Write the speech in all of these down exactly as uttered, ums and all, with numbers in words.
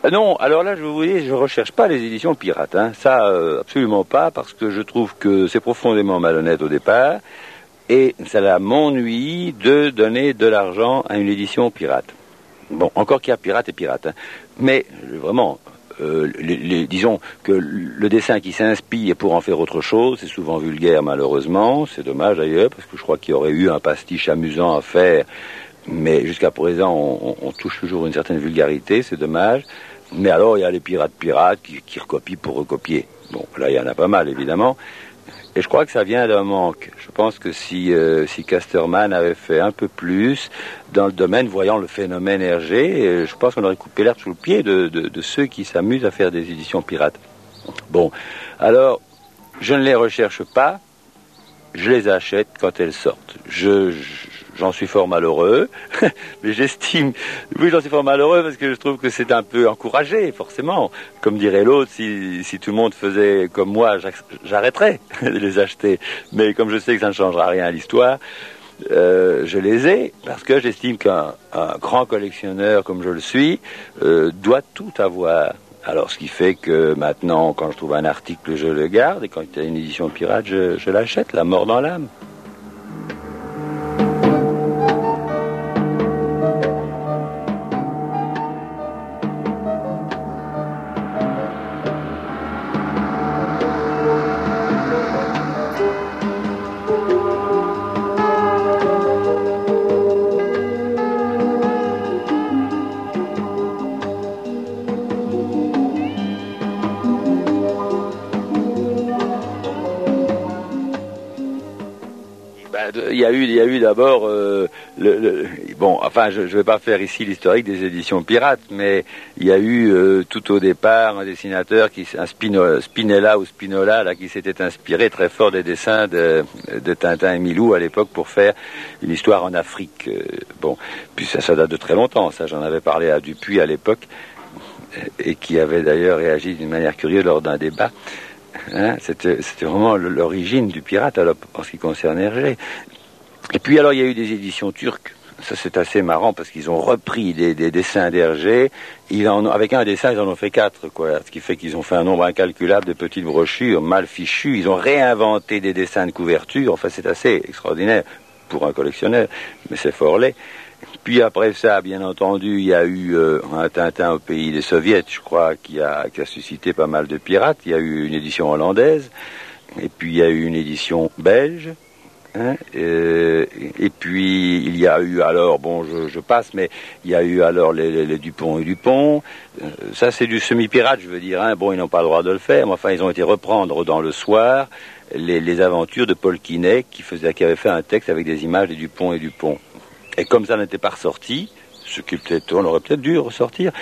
Euh, non, alors là, je vous dis, je recherche pas les éditions pirates. Hein. Ça, euh, absolument pas, parce que je trouve que c'est profondément malhonnête au départ, et ça m'ennuie de donner de l'argent à une édition pirate. Bon, encore qu'il y a pirate et pirate, hein. Mais vraiment, euh, les, les, disons que le dessin qui s'inspire pour en faire autre chose, c'est souvent vulgaire malheureusement, c'est dommage d'ailleurs, parce que je crois qu'il y aurait eu un pastiche amusant à faire, mais jusqu'à présent, on, on touche toujours une certaine vulgarité, c'est dommage. Mais alors, il y a les pirates pirates qui, qui recopient pour recopier. Bon, là, il y en a pas mal, évidemment. Et je crois que ça vient d'un manque. Je pense que si, euh, si Casterman avait fait un peu plus dans le domaine, voyant le phénomène Hergé, je pense qu'on aurait coupé l'herbe sous le pied de, de, de ceux qui s'amusent à faire des éditions pirates. Bon, alors, je ne les recherche pas, je les achète quand elles sortent. Je... je J'en suis fort malheureux, mais j'estime... Oui, j'en suis fort malheureux parce que je trouve que c'est un peu encouragé, forcément. Comme dirait l'autre, si, si tout le monde faisait comme moi, j'arrêterais de les acheter. Mais comme je sais que ça ne changera rien à l'histoire, euh, je les ai parce que j'estime qu'un un grand collectionneur comme je le suis euh, doit tout avoir. Alors, ce qui fait que maintenant, quand je trouve un article, je le garde, et quand il y a une édition pirate, je, je l'achète, la mort dans l'âme. Il y a eu, il y a eu d'abord, euh, le, le, bon, enfin, je ne vais pas faire ici l'historique des éditions pirates, mais il y a eu euh, tout au départ un dessinateur, qui, un Spino, Spinella ou Spinola, là, qui s'était inspiré très fort des dessins de, de Tintin et Milou à l'époque pour faire une histoire en Afrique. Euh, bon, puis ça, ça date de très longtemps. Ça, j'en avais parlé à Dupuis à l'époque, et qui avait d'ailleurs réagi d'une manière curieuse lors d'un débat. Hein, c'était, c'était vraiment l'origine du pirate alors, en ce qui concerne Hergé. Et puis alors il y a eu des éditions turques. Ça c'est assez marrant parce qu'ils ont repris des, des dessins d'Hergé. Ils en, avec un dessin ils en ont fait quatre, quoi. Ce qui fait qu'ils ont fait un nombre incalculable de petites brochures mal fichues. Ils ont réinventé des dessins de couverture. Enfin c'est assez extraordinaire pour un collectionneur, mais c'est fort laid. Puis après ça, bien entendu, il y a eu euh, un Tintin au pays des Soviets, je crois, qui a, qui a suscité pas mal de pirates. Il y a eu une édition hollandaise, et puis il y a eu une édition belge. Hein, et, et puis il y a eu alors, bon je, je passe, mais il y a eu alors les, les, les Dupont et Dupont, euh, ça c'est du semi-pirate je veux dire, hein. Bon ils n'ont pas le droit de le faire, mais enfin ils ont été reprendre dans le soir les, les aventures de Paul Quinet qui, faisait, qui avait fait un texte avec des images des Dupont et Dupont. Et comme ça n'était pas ressorti, ce qui peut-être, on aurait peut-être dû ressortir,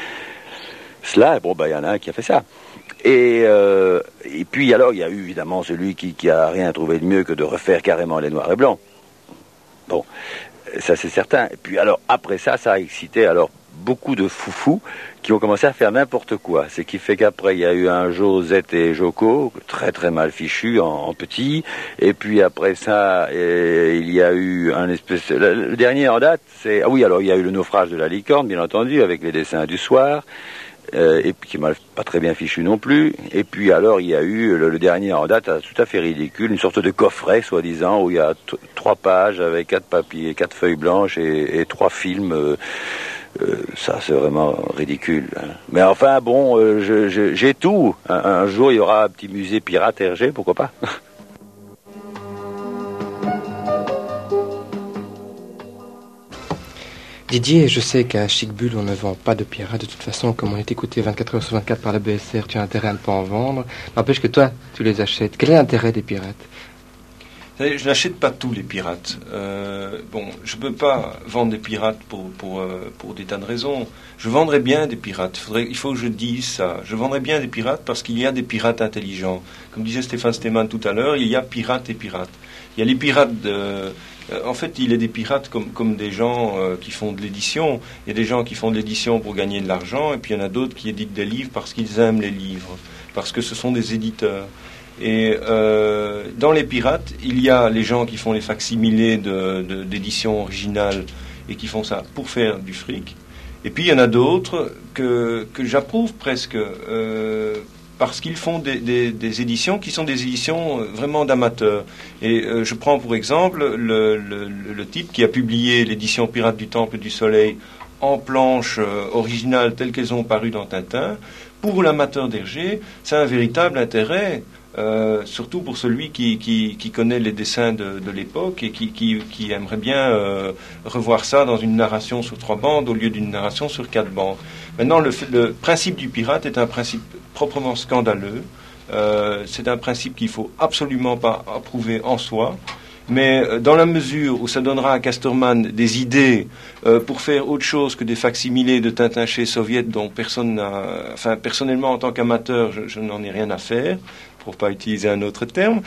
cela, bon ben il y en a un qui a fait ça. Et, euh, et puis alors il y a eu évidemment celui qui, qui a rien trouvé de mieux que de refaire carrément les noirs et blancs. Bon, ça c'est certain. Et puis alors après ça, ça a excité alors beaucoup de foufous qui ont commencé à faire n'importe quoi. Ce qui fait qu'après il y a eu un Josette et Joko, très très mal fichu en, en petit. Et puis après ça, et, il y a eu un espèce... Le, le dernier en date, c'est... Ah oui, alors il y a eu le naufrage de la licorne, bien entendu, avec les dessins du soir. Euh, et puis qui m'a pas très bien fichu non plus. Et puis alors il y a eu le, le dernier en date, tout à fait ridicule, une sorte de coffret soi-disant où il y a t- trois pages avec quatre papiers, quatre feuilles blanches et, et trois films. Euh, euh, ça c'est vraiment ridicule. Hein. Mais enfin bon, euh, je, je, j'ai tout. Un, un jour il y aura un petit musée pirate Hergé, pourquoi pas. Didier, je sais qu'à Chic Bull, on ne vend pas de pirates. De toute façon, comme on est écouté vingt-quatre heures sur vingt-quatre par la B S R, tu as intérêt à ne pas en vendre. N'empêche que toi, tu les achètes. Quel est l'intérêt des pirates ? Je n'achète pas tous les pirates. Euh, bon, je ne peux pas vendre des pirates pour, pour, euh, pour des tas de raisons. Je vendrais bien des pirates. Faudrait, il faut que je dise ça. Je vendrais bien des pirates parce qu'il y a des pirates intelligents. Comme disait Stéphane Stéman tout à l'heure, il y a pirates et pirates. Il y a les pirates de... En fait, il y a des pirates comme, comme des gens euh, qui font de l'édition. Il y a des gens qui font de l'édition pour gagner de l'argent, et puis il y en a d'autres qui éditent des livres parce qu'ils aiment les livres, parce que ce sont des éditeurs. Et euh, dans les pirates, il y a les gens qui font les facsimilés de, de, d'édition originale et qui font ça pour faire du fric. Et puis il y en a d'autres que, que j'approuve presque, euh, parce qu'ils font des, des, des éditions qui sont des éditions vraiment d'amateurs. Et euh, je prends pour exemple le, le, le type qui a publié l'édition Pirates du Temple du Soleil en planches euh, originales telles qu'elles ont paru dans Tintin. Pour l'amateur d'Hergé, c'est un véritable intérêt. Euh, surtout pour celui qui, qui, qui connaît les dessins de, de l'époque et qui, qui, qui aimerait bien euh, revoir ça dans une narration sur trois bandes au lieu d'une narration sur quatre bandes. Maintenant, le, le principe du pirate est un principe proprement scandaleux. Euh, c'est un principe qu'il ne faut absolument pas approuver en soi. Mais dans la mesure où ça donnera à Casterman des idées euh, pour faire autre chose que des facsimilés de Tintin chez Soviet dont personne n'a... Enfin, personnellement, en tant qu'amateur, je, je n'en ai rien à faire, pour pas utiliser un autre terme,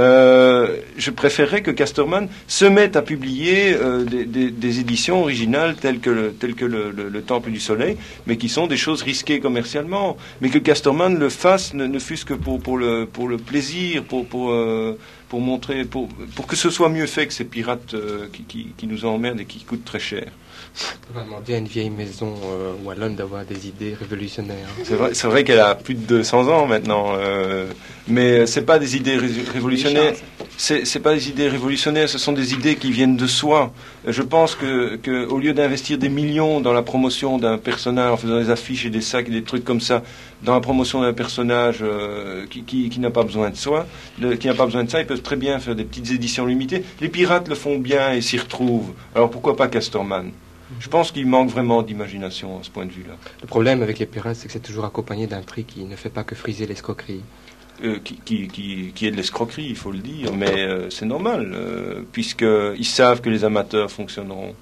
euh, je préférerais que Casterman se mette à publier euh, des, des, des éditions originales telles que, le, telles que le, le, le Temple du Soleil, mais qui sont des choses risquées commercialement. Mais que Casterman le fasse, ne, ne fût-ce que pour, pour, le, pour le plaisir, pour... pour euh, pour montrer, pour, pour que ce soit mieux fait que ces pirates euh, qui, qui, qui nous emmerdent et qui coûtent très cher. On va demander à une vieille maison euh, wallonne d'avoir des idées révolutionnaires. C'est vrai, c'est vrai qu'elle a plus de deux cents ans maintenant, euh, mais c'est pas des idées ré- révolutionnaires. C'est, c'est pas des idées révolutionnaires, ce sont des idées qui viennent de soi. Je pense que, que au lieu d'investir des millions dans la promotion d'un personnage, en faisant des affiches et des sacs et des trucs comme ça, dans la promotion d'un personnage euh, qui, qui, qui n'a pas besoin de soi, de, qui n'a pas besoin de ça, ils peuvent très bien faire des petites éditions limitées. Les pirates le font bien et s'y retrouvent. Alors pourquoi pas Casterman ? Je pense qu'il manque vraiment d'imagination à ce point de vue-là. Le problème avec les pirates, c'est que c'est toujours accompagné d'un prix qui ne fait pas que friser l'escroquerie. Euh, qui, qui, qui, qui est de l'escroquerie, il faut le dire, mais euh, c'est normal, euh, puisqu'ils savent que les amateurs fonctionneront.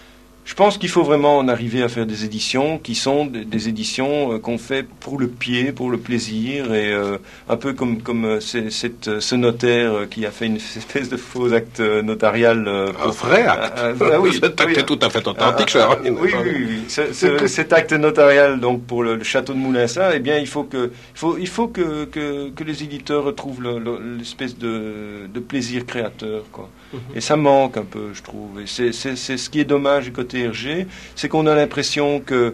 Je pense qu'il faut vraiment en arriver à faire des éditions qui sont des, des éditions euh, qu'on fait pour le pied, pour le plaisir, et euh, un peu comme, comme euh, c'est, c'est, ce notaire euh, qui a fait une espèce de faux acte euh, notarial. Euh, pour, un vrai acte. Euh, euh, oui, cet acte oui, est tout à fait authentique, euh, cher. Euh, oui, oui, oui. Ce, ce, cet acte notarial, donc pour le, le château de Moulinsart, eh bien, il faut que, il faut, il faut que, que, que les éditeurs retrouvent le, le, l'espèce de, de plaisir créateur, quoi. Et ça manque un peu, je trouve. Et c'est, c'est, c'est ce qui est dommage du côté Hergé, c'est qu'on a l'impression que,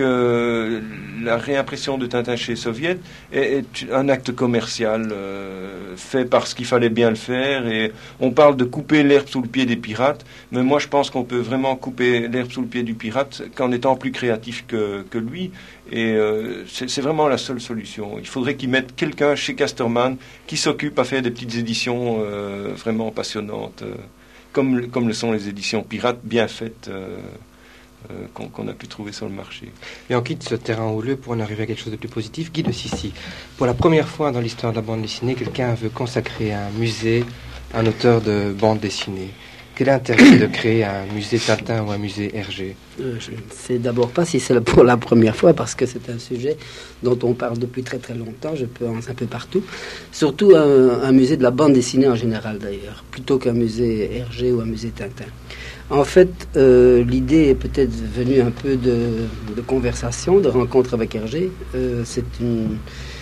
que la réimpression de Tintin chez Soviet est, est un acte commercial euh, fait parce qu'il fallait bien le faire. Et on parle de couper l'herbe sous le pied des pirates, mais moi je pense qu'on peut vraiment couper l'herbe sous le pied du pirate qu'en étant plus créatif que, que lui. Et euh, c'est, c'est vraiment la seule solution. Il faudrait qu'ils mettent quelqu'un chez Casterman qui s'occupe à faire des petites éditions euh, vraiment passionnantes, euh, comme, comme le sont les éditions pirates bien faites euh, euh, qu'on, qu'on a pu trouver sur le marché. Et on quitte ce terrain houleux pour en arriver à quelque chose de plus positif. Guy de Sissi, pour la première fois dans l'histoire de la bande dessinée, quelqu'un veut consacrer un musée à un auteur de bande dessinée. Quel est l'intérêt de créer un musée Tintin ou un musée Hergé ? euh, Je ne sais d'abord pas si c'est pour la première fois, parce que c'est un sujet dont on parle depuis très très longtemps, je pense un peu partout. Surtout un, un musée de la bande dessinée en général d'ailleurs, plutôt qu'un musée Hergé ou un musée Tintin. En fait, euh, l'idée est peut-être venue un peu de, de conversation, de rencontre avec Hergé. Euh, c'est une...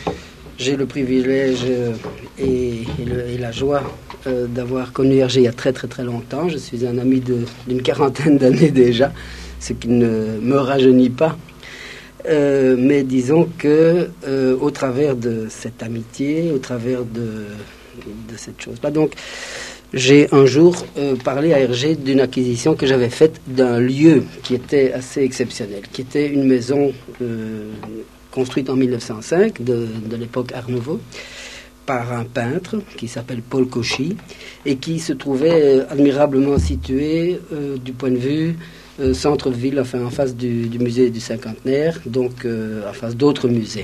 J'ai le privilège et, et, le, et la joie euh, d'avoir connu Hergé il y a très très très longtemps. Je suis un ami de, d'une quarantaine d'années déjà, ce qui ne me rajeunit pas. Euh, mais disons que euh, au travers de cette amitié, au travers de, de cette chose-là, donc j'ai un jour euh, parlé à Hergé d'une acquisition que j'avais faite d'un lieu qui était assez exceptionnel, qui était une maison euh, construite en mille neuf cent cinq, de, de l'époque Art Nouveau, par un peintre qui s'appelle Paul Cauchy, et qui se trouvait euh, admirablement situé euh, du point de vue euh, centre-ville, enfin en face du, du musée du cinquantenaire, donc euh, en face d'autres musées.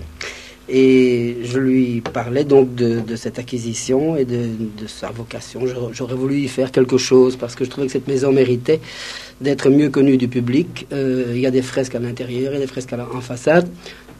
Et je lui parlais donc de, de cette acquisition et de, de sa vocation. J'aurais voulu y faire quelque chose parce que je trouvais que cette maison méritait d'être mieux connue du public. Euh, il y a des fresques à l'intérieur, il y a des fresques à la, en façade.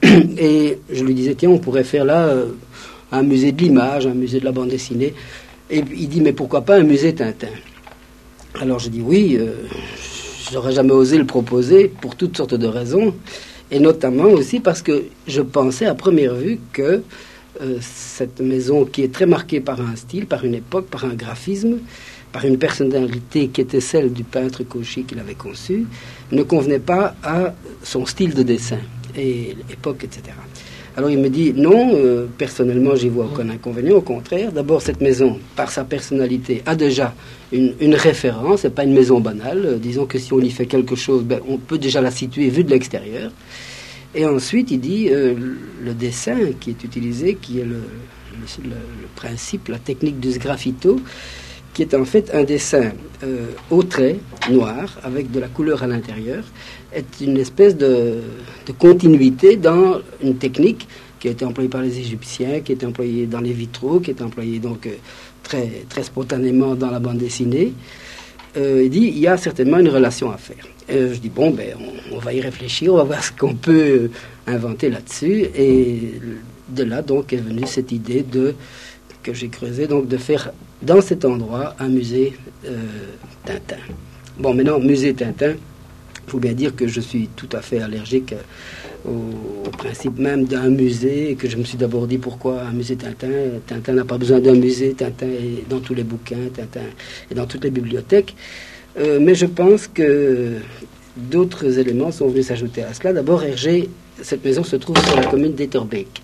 Et je lui disais, tiens, on pourrait faire là euh, un musée de l'image, un musée de la bande dessinée. Et il dit, mais pourquoi pas un musée Tintin ? Alors je dis, oui, euh, j'aurais jamais osé le proposer pour toutes sortes de raisons. Et notamment aussi parce que je pensais à première vue que euh, cette maison qui est très marquée par un style, par une époque, par un graphisme, par une personnalité qui était celle du peintre Cauchy qu'il avait conçu, ne convenait pas à son style de dessin et l'époque, et cetera. Alors il me dit non, euh, personnellement j'y vois aucun inconvénient, au contraire. D'abord cette maison, par sa personnalité, a déjà une, une référence, c'est pas une maison banale. Euh, disons que si on y fait quelque chose, ben, on peut déjà la situer vue de l'extérieur. Et ensuite il dit euh, le dessin qui est utilisé, qui est le, le, le, le principe, la technique du sgraffito, qui est en fait un dessin euh, au trait, noir, avec de la couleur à l'intérieur, est une espèce de, de continuité dans une technique qui a été employée par les Égyptiens, qui a été employée dans les vitraux, qui a été employée donc euh, très, très spontanément dans la bande dessinée. Euh, il dit, il y a certainement une relation à faire. Euh, je dis, bon, ben, on, on va y réfléchir, on va voir ce qu'on peut inventer là-dessus. Et de là, donc, est venue cette idée de, que j'ai creusée, donc, de faire dans cet endroit un musée euh, Tintin. Bon, maintenant, musée Tintin, il faut bien dire que je suis tout à fait allergique au, au principe même d'un musée, et que je me suis d'abord dit pourquoi un musée Tintin. Tintin n'a pas besoin d'un musée, Tintin est dans tous les bouquins, Tintin est dans toutes les bibliothèques. Euh, mais je pense que d'autres éléments sont venus s'ajouter à cela. D'abord, Hergé, cette maison se trouve sur la commune d'Etterbeek.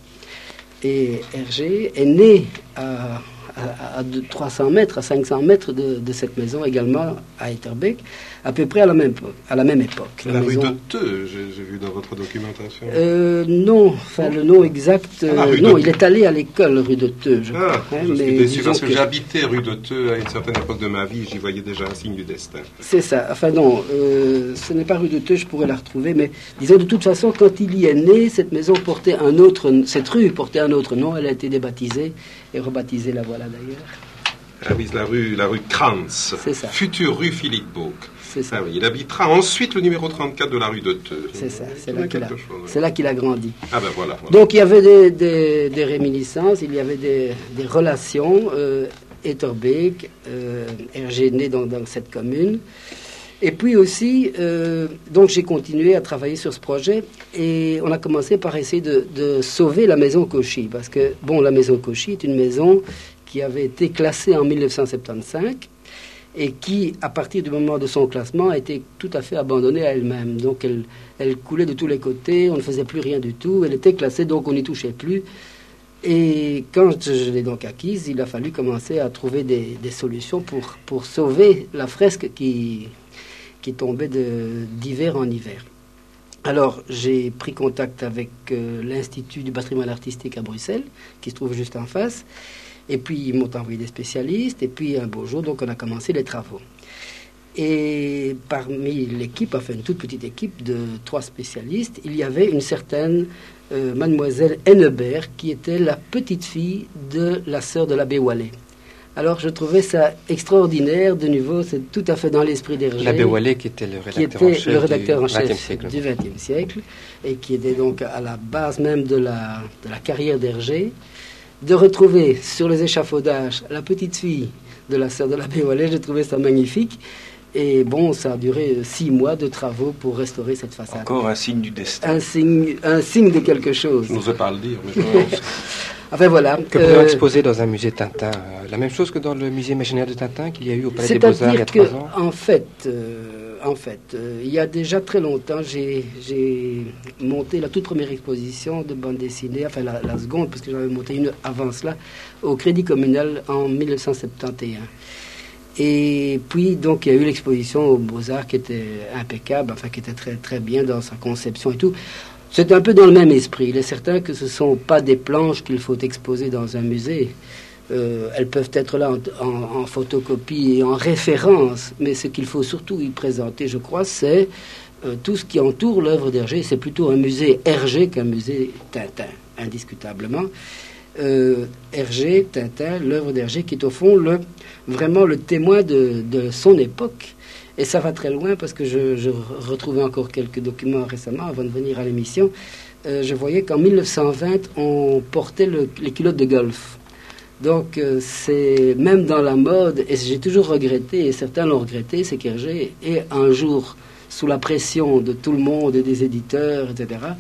Et Hergé est né à... à, à trois cents mètres, à cinq cents mètres de, de cette maison, également à Etterbeek, à peu près à la même, à la même époque. La, la rue maison... de Theux, j'ai, j'ai vu dans votre documentation. Euh, non, enfin le nom exact... Ah, euh, non, il est allé à l'école rue de Theux, je ah, crois. Hein, je mais suis déçu parce que, que j'habitais rue de Theux à une certaine époque de ma vie, j'y voyais déjà un signe du destin. C'est ça, enfin non, euh, ce n'est pas rue de Theux, je pourrais la retrouver, mais disons de toute façon, quand il y est né, cette maison portait un autre, cette rue portait un autre nom, elle a été débaptisée et rebaptisée, la voilà d'ailleurs. Ah oui, la rue, la rue Kranz, C'est ça. future rue Philippe Bauck. C'est ça. Ah oui, il habitera ensuite le numéro trente-quatre de la rue de Theux. C'est ça, c'est Il y là, a qu'il a, quelque chose, oui. c'est là qu'il a grandi. Ah ben voilà. voilà. Donc il y avait des, des, des réminiscences, il y avait des, des relations. Euh, Etterbeek, euh, Hergé né dans, dans cette commune. Et puis aussi, euh, donc j'ai continué à travailler sur ce projet et on a commencé par essayer de, de sauver la maison Cauchy. Parce que, bon, la maison Cauchy est une maison qui avait été classée en mille neuf cent soixante-quinze et qui, à partir du moment de son classement, a été tout à fait abandonnée à elle-même. Donc elle, elle coulait de tous les côtés, on ne faisait plus rien du tout, elle était classée, donc on n'y touchait plus. Et quand je l'ai donc acquise, il a fallu commencer à trouver des, des solutions pour, pour sauver la fresque qui, qui tombait de, d'hiver en hiver. Alors, j'ai pris contact avec euh, l'Institut du patrimoine artistique à Bruxelles, qui se trouve juste en face. Et puis, ils m'ont envoyé des spécialistes. Et puis, un beau jour, donc, on a commencé les travaux. Et parmi l'équipe, enfin, une toute petite équipe de trois spécialistes, il y avait une certaine euh, mademoiselle Hennebert, qui était la petite-fille de la sœur de l'abbé Wallet. Alors, je trouvais ça extraordinaire. De nouveau, c'est tout à fait dans l'esprit d'Hergé. L'abbé Wallet, qui était le rédacteur qui était en chef le rédacteur du en chef vingtième siècle. du vingtième siècle, et qui était donc à la base même de la, de la carrière d'Hergé. De retrouver sur les échafaudages la petite fille de la sœur de l'abbé Wallet, j'ai trouvé ça magnifique. Et bon, ça a duré six mois de travaux pour restaurer cette façade. Encore un signe du destin. Un signe, un signe de quelque chose. Je n'osais pas le dire, mais je... Enfin voilà. Que pourrait euh, exposer dans un musée Tintin euh, la même chose que dans le musée imaginaire de Tintin qu'il y a eu au Palais des Beaux-Arts il y a C'est-à-dire trois ans. qu'en fait, euh, en fait euh, il y a déjà très longtemps, j'ai, j'ai monté la toute première exposition de bande dessinée, enfin la, la seconde, parce que j'avais monté une avant cela, au Crédit Communal en mille neuf cent soixante et un. Et puis, donc, il y a eu l'exposition aux Beaux-Arts qui était impeccable, enfin, qui était très, très bien dans sa conception et tout. C'est un peu dans le même esprit. Il est certain que ce ne sont pas des planches qu'il faut exposer dans un musée. Euh, elles peuvent être là en, en, en photocopie et en référence, mais ce qu'il faut surtout y présenter, je crois, c'est euh, tout ce qui entoure l'œuvre d'Hergé. C'est plutôt un musée Hergé qu'un musée Tintin, indiscutablement. Euh, Hergé, Tintin, l'œuvre d'Hergé, qui est au fond le, vraiment le témoin de, de son époque. Et ça va très loin parce que je, je retrouvais encore quelques documents récemment avant de venir à l'émission. Euh, je voyais qu'en mille neuf cent vingt, on portait le, les culottes de golf. Donc euh, c'est même dans la mode, et j'ai toujours regretté, et certains l'ont regretté, c'est qu'Hergé est un jour sous la pression de tout le monde et des éditeurs, et cetera,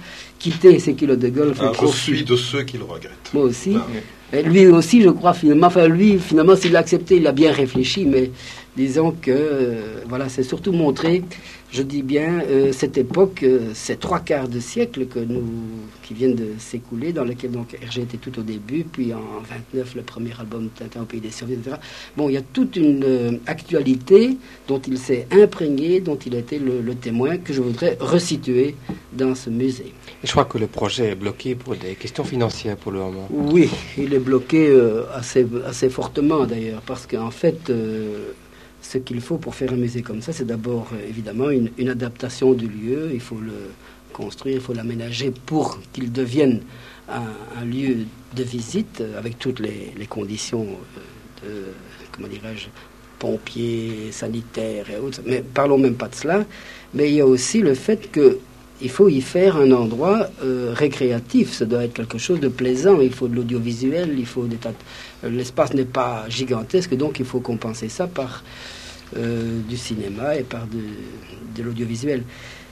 quitter ces kilos de golf. Ah, je suis de ceux qui le regrettent. Moi aussi. Ah. Et lui aussi, je crois, finalement, enfin, lui, finalement, s'il l'a accepté, il a bien réfléchi, mais disons que, euh, voilà, c'est surtout montrer, je dis bien, euh, cette époque, euh, ces trois quarts de siècle que nous, qui viennent de s'écouler, dans lequel donc Hergé était tout au début, puis en vingt-neuf, le premier album Tintin au pays des survies, et cetera. Bon, il y a toute une euh, actualité dont il s'est imprégné, dont il a été le, le témoin, que je voudrais resituer dans ce musée. Et je crois que le projet est bloqué pour des questions financières pour le moment. Oui, il est bloqué euh, assez, assez fortement d'ailleurs, parce qu'en fait, euh, ce qu'il faut pour faire un musée comme ça, c'est d'abord euh, évidemment une, une adaptation du lieu. Il faut le construire, il faut l'aménager pour qu'il devienne un, un lieu de visite euh, avec toutes les, les conditions euh, de, comment dirais-je, pompiers, sanitaires et autres. Mais parlons même pas de cela. Mais il y a aussi le fait que il faut y faire un endroit euh, récréatif. Ça doit être quelque chose de plaisant. Il faut de l'audiovisuel, il faut des tas de... L'espace n'est pas gigantesque, donc il faut compenser ça par euh, du cinéma et par de, de l'audiovisuel.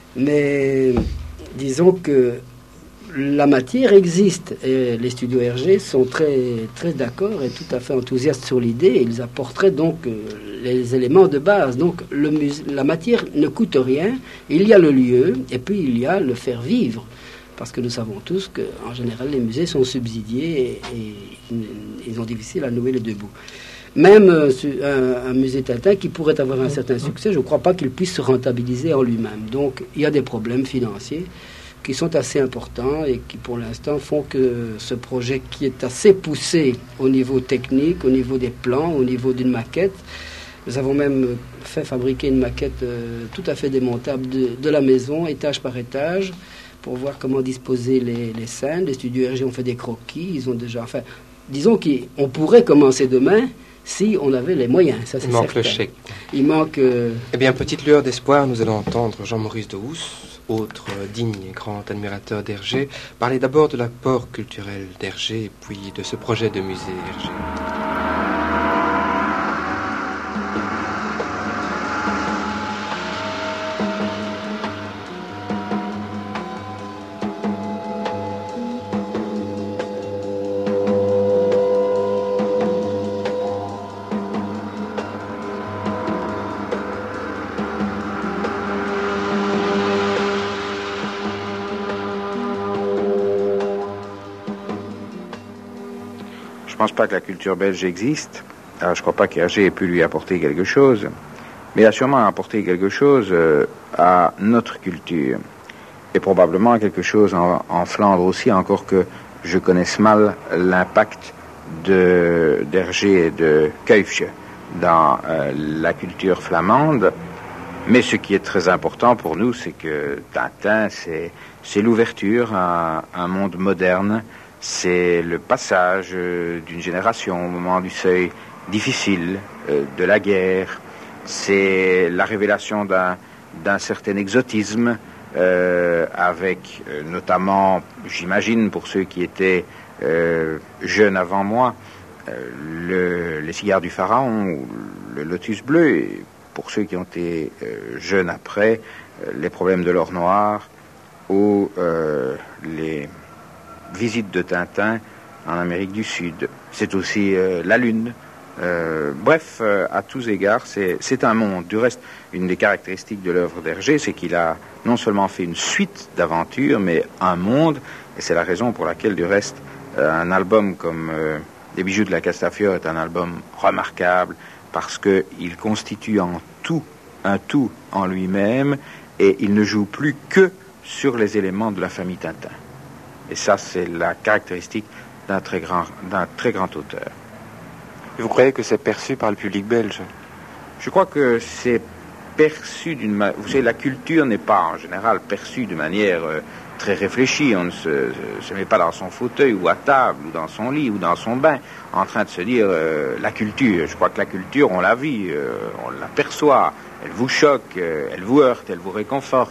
Mais disons que la matière existe et les studios Hergé sont très, très d'accord et tout à fait enthousiastes sur l'idée. Ils apporteraient donc euh, les éléments de base. Donc le musée, la matière ne coûte rien. Il y a le lieu et puis il y a le faire vivre. Parce que nous savons tous qu'en général les musées sont subsidiés et, et ils ont difficile à nouer les deux bouts. Même euh, un, un musée Tintin qui pourrait avoir un certain succès, je ne crois pas qu'il puisse se rentabiliser en lui-même. Donc il y a des problèmes financiers qui sont assez importants et qui pour l'instant font que ce projet qui est assez poussé au niveau technique, au niveau des plans, au niveau d'une maquette, nous avons même fait fabriquer une maquette euh, tout à fait démontable de, de la maison, étage par étage, pour voir comment disposer les, les scènes. Les studios Hergé ont fait des croquis, ils ont déjà... Enfin, disons qu'on pourrait commencer demain si on avait les moyens, ça c'est Il manque certain. le chèque. Il manque... Euh... Eh bien, petite lueur d'espoir, nous allons entendre Jean-Maurice de Housse, autre euh, digne et grand admirateur d'Hergé, parler d'abord de l'apport culturel d'Hergé, puis de ce projet de musée Hergé. Je ne pense pas que la culture belge existe. Alors, je ne crois pas qu'Hergé ait pu lui apporter quelque chose, mais il a sûrement apporté quelque chose euh, à notre culture. Et probablement quelque chose en, en Flandre aussi, encore que je connaisse mal l'impact de, d'Hergé et de Kuifje dans euh, la culture flamande. Mais ce qui est très important pour nous, c'est que Tintin, c'est, c'est l'ouverture à un monde moderne. C'est le passage euh, d'une génération au moment du seuil difficile euh, de la guerre. C'est la révélation d'un, d'un certain exotisme, euh, avec euh, notamment, j'imagine, pour ceux qui étaient euh, jeunes avant moi, euh, le, les cigares du pharaon ou le lotus bleu, et pour ceux qui ont été euh, jeunes après, euh, les problèmes de l'or noir ou euh, les visite de Tintin en Amérique du Sud. C'est aussi euh, la Lune. Euh, bref, euh, à tous égards, c'est, c'est un monde. Du reste, une des caractéristiques de l'œuvre d'Hergé, c'est qu'il a non seulement fait une suite d'aventures, mais un monde. Et c'est la raison pour laquelle, du reste, euh, un album comme euh, Les bijoux de la Castafiore est un album remarquable, parce qu'il constitue en tout, un tout en lui-même, et il ne joue plus que sur les éléments de la famille Tintin. Et ça, c'est la caractéristique d'un très grand, d'un très grand auteur. Et vous croyez que c'est perçu par le public belge? Je crois que c'est perçu d'une manière... Vous savez, la culture n'est pas en général perçue de manière euh, très réfléchie. On ne se, se met pas dans son fauteuil ou à table ou dans son lit ou dans son bain en train de se dire euh, la culture. Je crois que la culture, on la vit, euh, on l'aperçoit. Elle vous choque, euh, elle vous heurte, elle vous réconforte.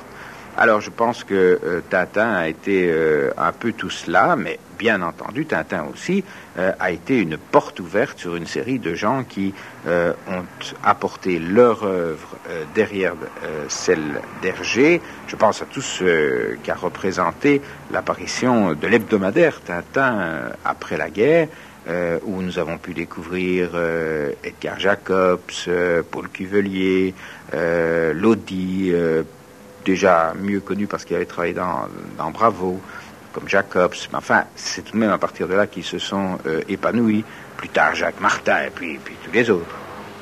Alors je pense que euh, Tintin a été euh, un peu tout cela, mais bien entendu Tintin aussi euh, a été une porte ouverte sur une série de gens qui euh, ont apporté leur œuvre euh, derrière euh, celle d'Hergé. Je pense à tout ce qui a représenté l'apparition de l'hebdomadaire Tintin euh, après la guerre, euh, où nous avons pu découvrir euh, Edgar Jacobs, euh, Paul Cuvelier, euh, Lodi, euh, déjà mieux connu parce qu'il avait travaillé dans, dans Bravo, comme Jacobs. Mais enfin, c'est tout de même à partir de là qu'ils se sont euh, épanouis. Plus tard, Jacques Martin et puis, puis tous les autres.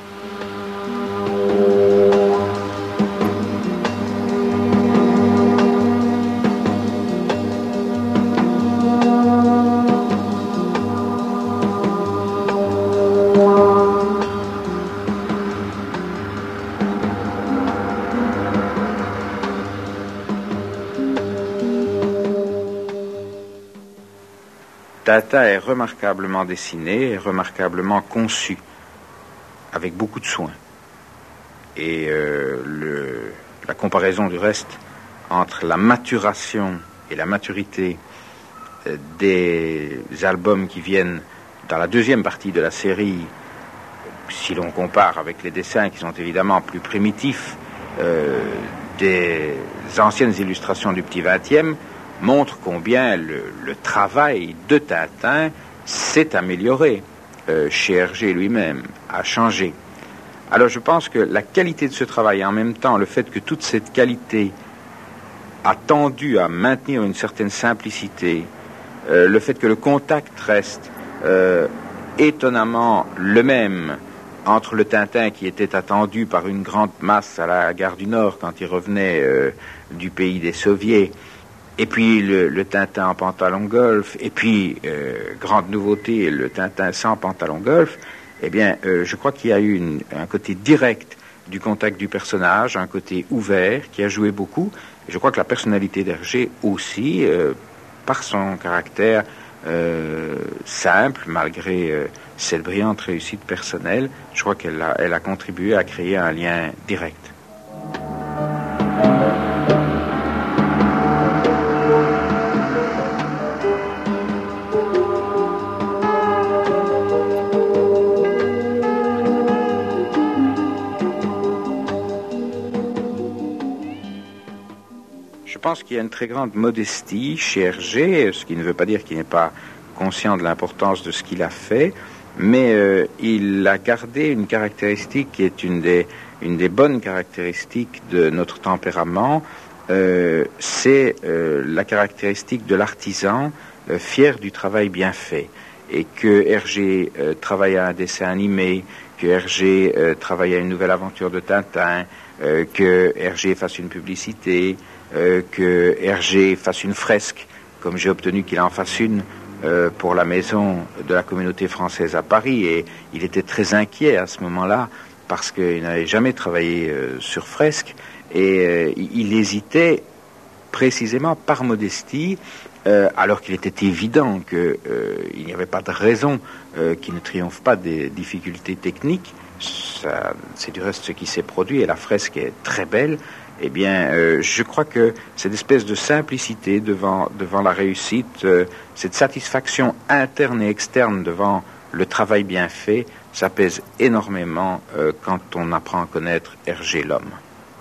Tintin est remarquablement dessiné et remarquablement conçu, avec beaucoup de soin. Et euh, le, la comparaison du reste entre la maturation et la maturité euh, des albums qui viennent dans la deuxième partie de la série, si l'on compare avec les dessins qui sont évidemment plus primitifs euh, des anciennes illustrations du petit vingtième, montre combien le, le travail de Tintin s'est amélioré euh, chez Hergé lui-même, a changé. Alors je pense que la qualité de ce travail, et en même temps le fait que toute cette qualité a tendu à maintenir une certaine simplicité, euh, le fait que le contact reste euh, étonnamment le même entre le Tintin qui était attendu par une grande masse à la gare du Nord quand il revenait euh, du pays des Soviets, et puis le, le Tintin en pantalon golf, et puis, euh, grande nouveauté, le Tintin sans pantalon golf, eh bien, euh, je crois qu'il y a eu une, un côté direct du contact du personnage, un côté ouvert qui a joué beaucoup. Et je crois que la personnalité d'Hergé aussi, euh, par son caractère euh, simple, malgré euh, cette brillante réussite personnelle, je crois qu'elle a, elle a contribué à créer un lien direct. Je pense qu'il y a une très grande modestie chez Hergé, ce qui ne veut pas dire qu'il n'est pas conscient de l'importance de ce qu'il a fait, mais euh, il a gardé une caractéristique qui est une des, une des bonnes caractéristiques de notre tempérament, euh, c'est euh, la caractéristique de l'artisan euh, fier du travail bien fait. Et que Hergé euh, travaille à un dessin animé, que Hergé euh, travaille à une nouvelle aventure de Tintin, euh, que Hergé fasse une publicité, Euh, que Hergé fasse une fresque, comme j'ai obtenu qu'il en fasse une euh, pour la maison de la communauté française à Paris. Et il était très inquiet à ce moment-là, parce qu'il n'avait jamais travaillé euh, sur fresque, et euh, il hésitait précisément par modestie, euh, alors qu'il était évident qu'il euh, n'y avait pas de raison euh, qu'il ne triomphe pas des difficultés techniques. Ça, c'est du reste ce qui s'est produit, et la fresque est très belle. Eh bien, euh, je crois que cette espèce de simplicité devant, devant la réussite, euh, cette satisfaction interne et externe devant le travail bien fait, ça pèse énormément euh, quand on apprend à connaître Hergé l'homme.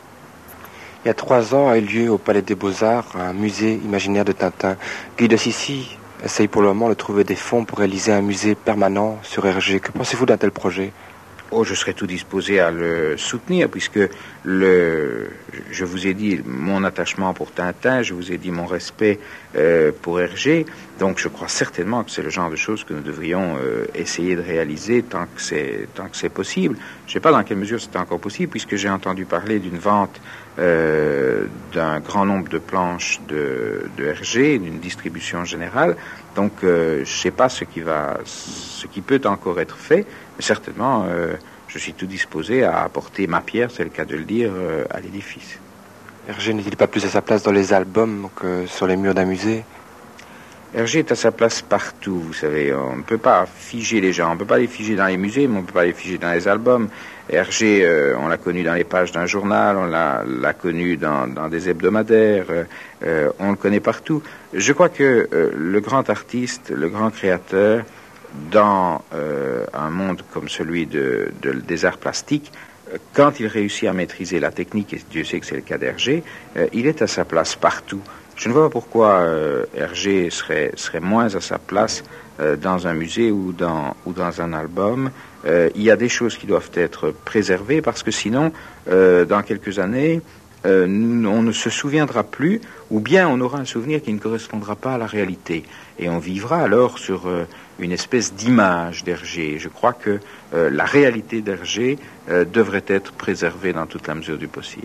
Il y a trois ans a eu lieu au Palais des Beaux-Arts un musée imaginaire de Tintin. Guy de Cissy essaye pour le moment de trouver des fonds pour réaliser un musée permanent sur Hergé. Que pensez-vous d'un tel projet ? Oh, je serais tout disposé à le soutenir, puisque le, je vous ai dit mon attachement pour Tintin, je vous ai dit mon respect euh, pour Hergé, donc je crois certainement que c'est le genre de choses que nous devrions euh, essayer de réaliser tant que c'est tant que c'est possible. Je ne sais pas dans quelle mesure c'est encore possible, puisque j'ai entendu parler d'une vente euh, d'un grand nombre de planches de, de Hergé, d'une distribution générale. Donc euh, je ne sais pas ce qui va, ce qui peut encore être fait. Certainement, euh, je suis tout disposé à apporter ma pierre, c'est le cas de le dire, euh, à l'édifice. Hergé n'est-il pas plus à sa place dans les albums que sur les murs d'un musée ? Hergé est à sa place partout, vous savez. On ne peut pas figer les gens, on ne peut pas les figer dans les musées, mais on ne peut pas les figer dans les albums. Hergé, euh, on l'a connu dans les pages d'un journal, on l'a, l'a connu dans, dans des hebdomadaires, euh, on le connaît partout. Je crois que euh, le grand artiste, le grand créateur, dans euh, un monde comme celui de, de, des arts plastiques, quand il réussit à maîtriser la technique, et Dieu sait que c'est le cas d'Hergé, euh, il est à sa place partout. Je ne vois pas pourquoi euh, Hergé serait, serait moins à sa place euh, dans un musée ou dans, ou dans un album. Euh, il y a des choses qui doivent être préservées parce que sinon, euh, dans quelques années, euh, on ne se souviendra plus, ou bien on aura un souvenir qui ne correspondra pas à la réalité. Et on vivra alors sur euh, une espèce d'image d'Hergé. Je crois que euh, la réalité d'Hergé euh, devrait être préservée dans toute la mesure du possible.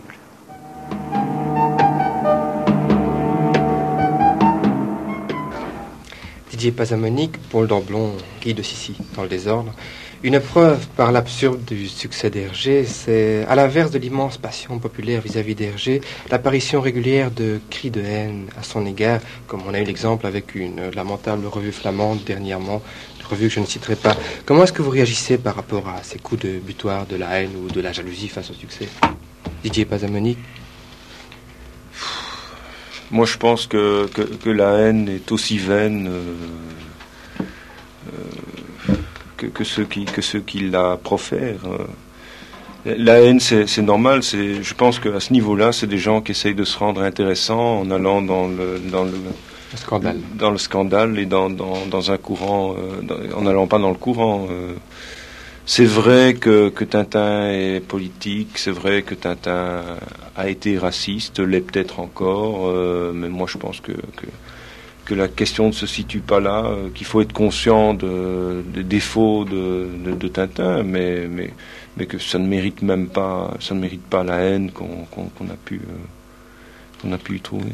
Didier Pazamonique, Paul Damblon, Guy de Sissi, dans le désordre. Une preuve par l'absurde du succès d'Hergé, c'est, à l'inverse de l'immense passion populaire vis-à-vis d'Hergé, l'apparition régulière de cris de haine à son égard, comme on a eu l'exemple avec une lamentable revue flamande dernièrement, une revue que je ne citerai pas. Comment est-ce que vous réagissez par rapport à ces coups de butoir de la haine ou de la jalousie face au succès? Didier Pazamonique. Moi, je pense que, que, que la haine est aussi vaine euh, euh, que, que ceux qui, que ceux qui la profèrent. La haine, c'est, c'est normal. C'est, je pense qu'à ce niveau-là, c'est des gens qui essayent de se rendre intéressants en allant dans le, dans le, le scandale, dans le scandale et dans, dans, dans un courant, euh, dans, en n'allant pas dans le courant. Euh, C'est vrai que, que Tintin est politique, c'est vrai que Tintin a été raciste, l'est peut-être encore, euh, mais moi je pense que, que, que la question ne se situe pas là, euh, qu'il faut être conscient de, des défauts de, de, de Tintin, mais, mais, mais que ça ne mérite même pas, ça ne mérite pas la haine qu'on, qu'on, qu'on a pu, euh, qu'on a pu y trouver.